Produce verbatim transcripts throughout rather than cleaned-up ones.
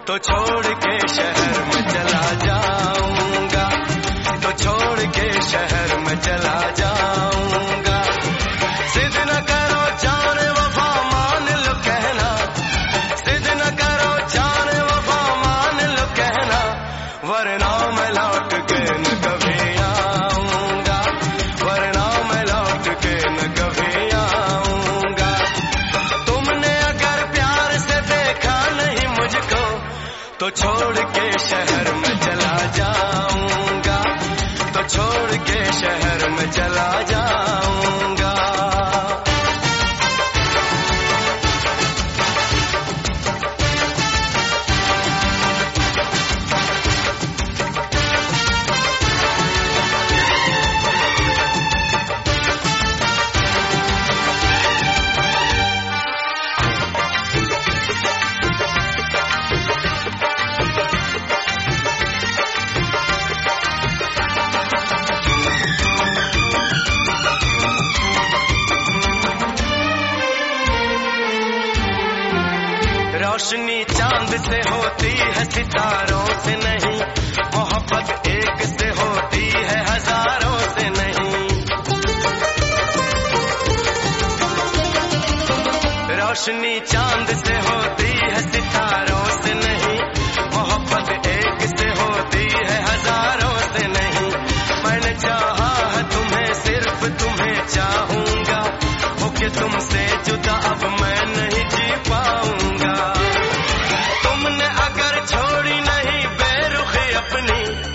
तो छोड़ के शहर में चला जाऊंगा, तो छोड़ के शहर में चला जाऊंगा। जिद न करो जाने वफा मान लो कहना, जिद न करो जाने वफा मान लो कहना, वरना मैं लौट के न कभी आऊंगा, वरना मैं लौट के न कभी आऊंगा। तुमने अगर प्यार से देखा नहीं मुझको, तो छोड़ के शहर में चला जाऊंगा, तो छोड़ के शहर में चला जाऊंगा। रोशनी चांद से होती है सितारों से नहीं, मोहब्बत एक से होती है हजारों से नहीं। रोशनी चांद से होती है सितारों से नहीं, मोहब्बत एक से होती है हजारों से नहीं। मैंने चाहा है तुम्हें, सिर्फ तुम्हें चाहूंगा, होके तुमसे जुदा अब मैं नहीं जी पाऊंगा। तुमने अगर छोड़ी नहीं बेरुखी अपनी,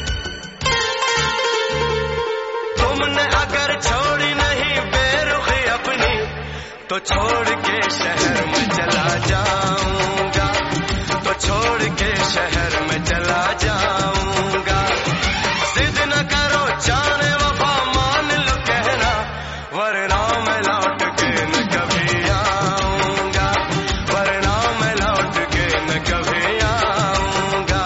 तुमने अगर छोड़ी नहीं बेरुखी अपनी, तो छोड़ के शहर में चला जाऊंगा, तो छोड़ के शहर में चला जाऊंगा। जिद न करो जाने वफा मान लो कहना, वरना मैं लौट के न कभी आऊंगा, वरना मैं लौट के न कभी आऊंगा।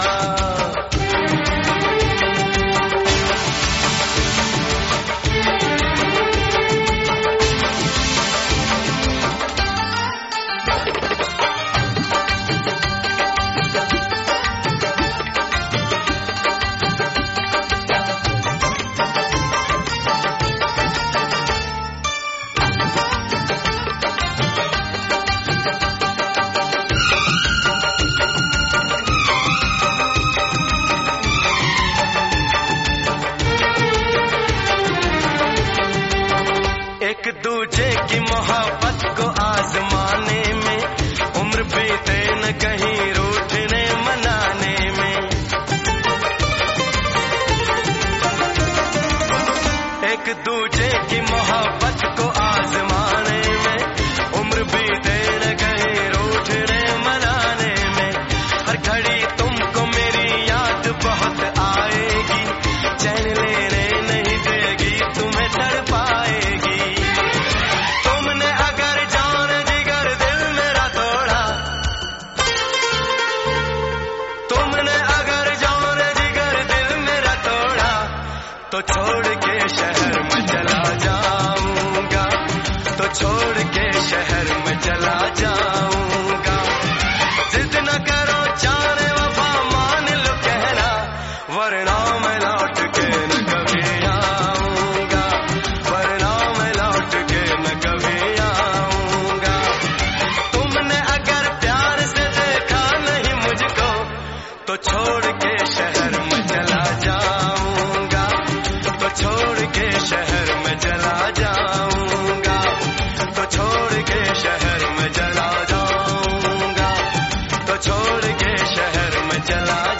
एक दूजे की मोहब्बत को आजमाने में, उम्र बीते न कहीं रूठने मनाने में। एक दूजे की मोहब्बत को आजमाने में, उम्र बीते न कहीं रूठने मनाने में। हर घड़ी तुमको मेरी याद बहुत आएगी, चैन लेने नहीं देगी, तुम्हें तड़पाएगी। तुमने अगर जान जिगर दिल मेरा तोड़ा, तुमने अगर जान जिगर दिल मेरा तोड़ा, तो छोड़ के शहर में चला जाऊंगा, तो छोड़ के शहर में चला जाऊंगा। जिद न करो जाने वफा मान लो कहना, वरना मैं लौट के न कभी आऊंगा, वरना मैं लौट के न कभी आऊंगा। तुमने अगर प्यार से देखा नहीं मुझको, तो छोड़ के शहर में चला जाऊंगा, तो छोड़ के शहर में चला जाऊंगा, तो छोड़ के शहर में चला जाऊंगा, तो छोड़ के शहर में चला